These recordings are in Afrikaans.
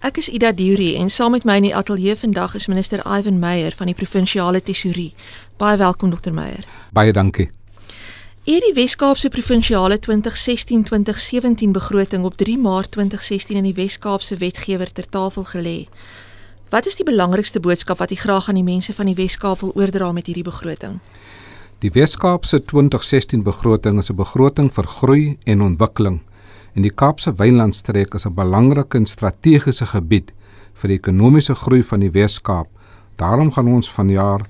Ek is Ida Durie en saam met my in die ateljee vandag is minister Ivan Meyer van die provinsiale tesourie. Baie welkom Dr. Meyer. Baie dankie. U het die Wes-Kaapse provinsiale 2016-2017 begroting op 3 Maart 2016 in die Wes-Kaapse wetgewer ter tafel gelê. Wat is die belangrikste boodskap wat u graag aan die mense van die Wes-Kaap wil oordra met hierdie begroting? Die Wes-Kaapse 2016 begroting is 'n begroting vir groei en ontwikkeling. En die Kaapse Wynlandstreek is 'n belangrike en strategiese gebied vir die ekonomiese groei van die Wes-Kaap. Daarom gaan ons vanjaar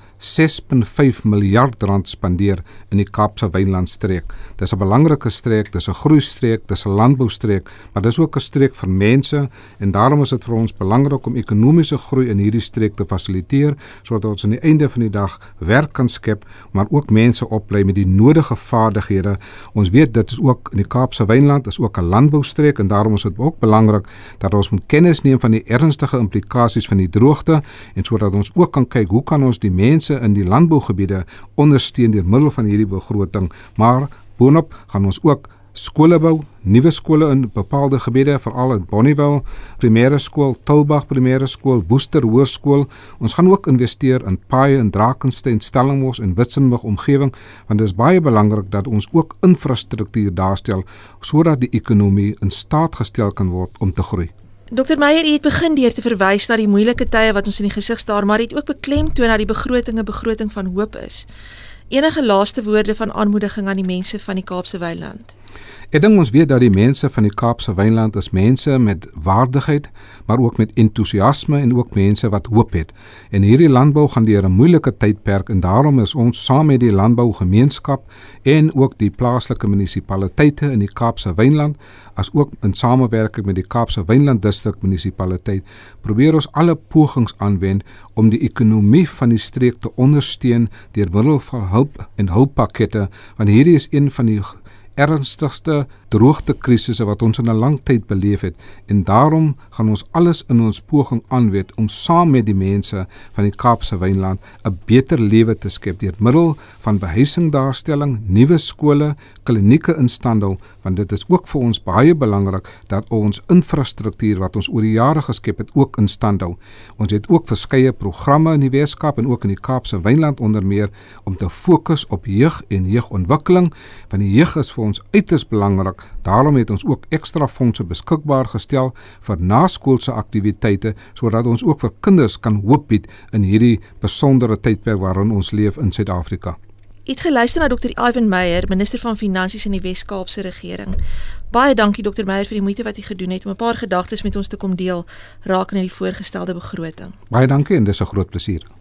R6.5 miljard spandeer in die Kaapse Wynlandstreek. Dis 'n belangrike streek, dis 'n groeistreek, dis 'n landboustreek, maar dis ook 'n streek vir mense en daarom is dit vir ons belangrik om ekonomiese groei in hierdie streek te fasiliteer sodat ons aan die einde van die dag werk kan skep, maar ook mense oplei met die nodige vaardighede. Ons weet dit is ook in die Kaapse Wynland is ook 'n landboustreek en daarom is dit ook belangrik dat ons moet kennis neem van die ernstige implikasies van die droogte en sodat ons ook kan kyk hoe kan ons die mense in die landbougebiede ondersteun deur middel van hierdie begroting, maar boonop gaan ons ook skole bou, nuwe skole in bepaalde gebiede, veral in Bonnievale primêre skool, Tulbagh primêre skool, Woester hoërskool. Ons gaan ook investeer in paaie in Drakensberg, Stellenbosch en Witzenburg omgewing, want dit is baie belangrik dat ons ook infrastruktuur daarstel sodat die ekonomie in staat gestel kan word om te groei. Dr. Meyer, u het begin deur te verwys na die moeilike tye wat ons in die gesig staar, maar u het ook beklemtoon dat die begroting 'n begroting van hoop is. Enige laaste woorde van aanmoediging aan die mense van die Kaapse Wynland? Ek dink ons weet dat die mense van die Kaapse Wynland is mense met waardigheid, maar ook met entoesiasme en ook mense wat hoop het. En hierdie landbou gaan deur 'n moeilike tydperk en daarom is ons saam met die landbougemeenskap en ook die plaaslike munisipaliteite in die Kaapse Wynland, as ook in samewerking met die Kaapse Wynland Distrik munisipaliteit, probeer ons alle pogings aanwend om die ekonomie van die streek te ondersteun deur middel van hulp en hulppakkette, want hierdie is een van die ernstigste droogtekrisisse wat ons in 'n lang tyd beleef het en daarom gaan ons alles in ons poging aanwend om saam met die mense van die Kaapse Wynland 'n beter lewe te skep deur middel van behuisingdaarstelling, nuwe skole, klinieke instandhou, want dit is ook vir ons baie belangrik dat ons infrastruktuur wat ons oor die jare geskep het ook in stand hou. Ons het ook verskeie programme in die Weskaap en ook in die Kaapse Wynland onder meer om te fokus op jeug en jeugontwikkeling, want die jeug is vir ons uiters belangrik. Daarom het ons ook ekstra fondse beskikbaar gestel vir naskoolse aktiwiteite sodat ons ook vir kinders kan hoop bied in hierdie besondere tydperk waarin ons leef in Suid-Afrika. U het geluister na Dr. Ivan Meyer, minister van Finansies in die Wes-Kaapse regering. Baie dankie Dr. Meyer vir die moeite wat u gedoen het om 'n paar gedagtes met ons te kom deel rakende die voorgestelde begroting. Baie dankie en dis 'n groot plesier.